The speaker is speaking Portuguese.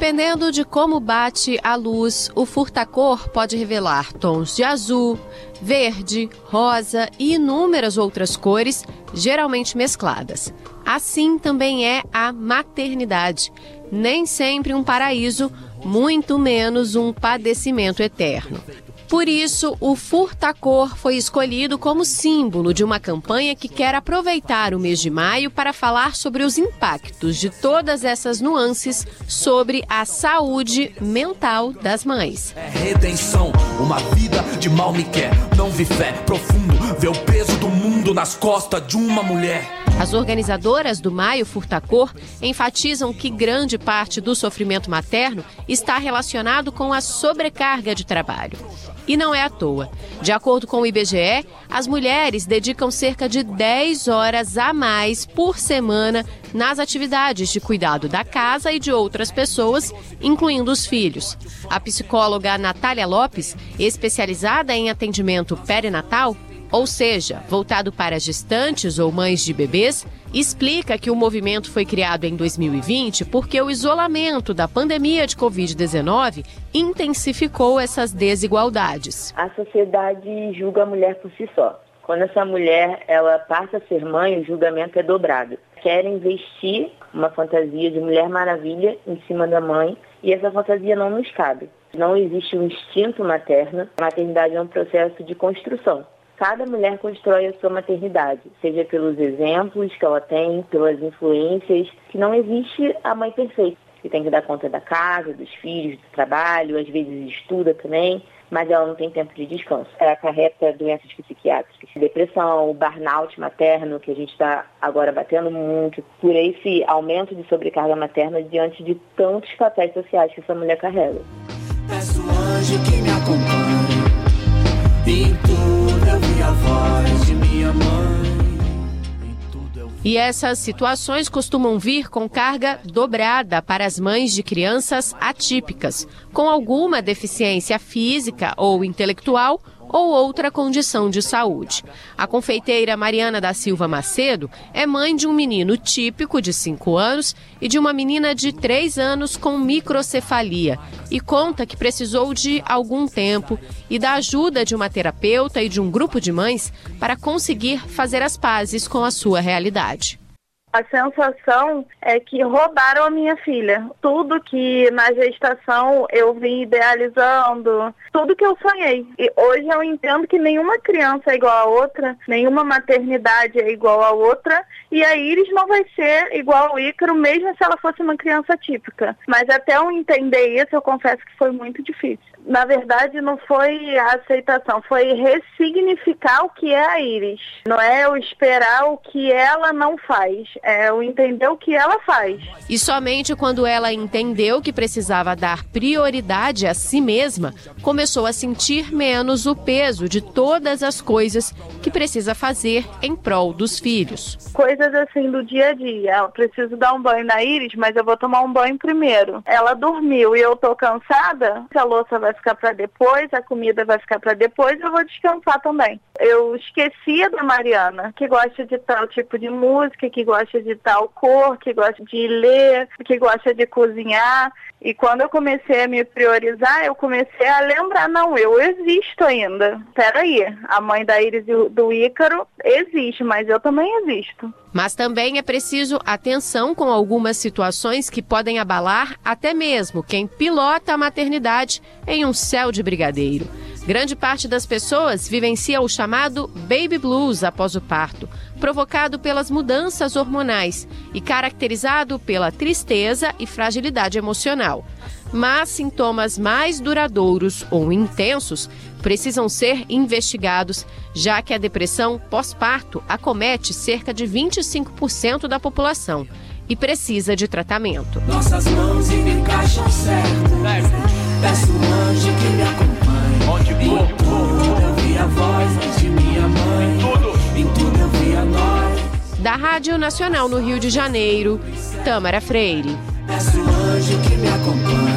Dependendo de como bate a luz, o furta-cor pode revelar tons de azul, verde, rosa e inúmeras outras cores, geralmente mescladas. Assim também é a maternidade. Nem sempre um paraíso, muito menos um padecimento eterno. Por isso, o furta-cor foi escolhido como símbolo de uma campanha que quer aproveitar o mês de maio para falar sobre os impactos de todas essas nuances sobre a saúde mental das mães. É redenção, uma vida de mal me quer. Não vi fé profundo, vê o peso do mundo nas costas de uma mulher. As organizadoras do Maio Furta-Cor enfatizam que grande parte do sofrimento materno está relacionado com a sobrecarga de trabalho. E não é à toa. De acordo com o IBGE, as mulheres dedicam cerca de 10 horas a mais por semana nas atividades de cuidado da casa e de outras pessoas, incluindo os filhos. A psicóloga Natália Lopes, especializada em atendimento perinatal, ou seja, voltado para gestantes ou mães de bebês, explica que o movimento foi criado em 2020 porque o isolamento da pandemia de Covid-19 intensificou essas desigualdades. A sociedade julga a mulher por si só. Quando essa mulher ela passa a ser mãe, o julgamento é dobrado. Querem vestir uma fantasia de Mulher Maravilha em cima da mãe e essa fantasia não nos cabe. Não existe um instinto materno. A maternidade é um processo de construção. Cada mulher constrói a sua maternidade, seja pelos exemplos que ela tem, pelas influências, que não existe a mãe perfeita, que tem que dar conta da casa, dos filhos, do trabalho, às vezes estuda também, mas ela não tem tempo de descanso. Ela acarreta doenças psiquiátricas, depressão, burnout materno, que a gente está agora batendo muito, por esse aumento de sobrecarga materna diante de tantos papéis sociais que essa mulher carrega. Peço anjo que me acompanhe. Em tudo eu vi a voz de minha mãe. E essas situações costumam vir com carga dobrada para as mães de crianças atípicas, com alguma deficiência física ou intelectual ou outra condição de saúde. A confeiteira Mariana da Silva Macedo é mãe de um menino típico de 5 anos e de uma menina de 3 anos com microcefalia e conta que precisou de algum tempo e da ajuda de uma terapeuta e de um grupo de mães para conseguir fazer as pazes com a sua realidade. A sensação é que roubaram a minha filha. Tudo que na gestação eu vim idealizando, tudo que eu sonhei. E hoje eu entendo que nenhuma criança é igual a outra, nenhuma maternidade é igual a outra, e a Iris não vai ser igual ao Ícaro, mesmo se ela fosse uma criança típica. Mas até eu entender isso, eu confesso que foi muito difícil. Na verdade, não foi a aceitação, foi ressignificar o que é a Iris. Não é eu esperar o que ela não faz, é eu entender o que ela faz. E somente quando ela entendeu que precisava dar prioridade a si mesma, começou a sentir menos o peso de todas as coisas que precisa fazer em prol dos filhos. Coisas assim do dia a dia. Eu preciso dar um banho na Iris, mas eu vou tomar um banho primeiro. Ela dormiu e eu tô cansada, a louça vai ficar para depois, a comida vai ficar para depois, eu vou descansar também. Eu esquecia da Mariana, que gosta de tal tipo de música, que gosta de tal cor, que gosta de ler, que gosta de cozinhar. E quando eu comecei a me priorizar, eu comecei a lembrar, não, eu existo ainda. Peraí, a mãe da Iris e do Ícaro existe, mas eu também existo. Mas também é preciso atenção com algumas situações que podem abalar até mesmo quem pilota a maternidade em um céu de brigadeiro. Grande parte das pessoas vivencia o chamado baby blues após o parto, provocado pelas mudanças hormonais e caracterizado pela tristeza e fragilidade emocional. Mas sintomas mais duradouros ou intensos precisam ser investigados, já que a depressão pós-parto acomete cerca de 25% da população e precisa de tratamento. Nossas mãos encaixam certo. Peço um anjo que me acompanhe. Onde for, em tudo eu vi a voz de minha mãe. Em tudo eu vi a nós. Da Rádio Nacional no Rio de Janeiro, Tâmara Freire. Peço um anjo que me acompanhe.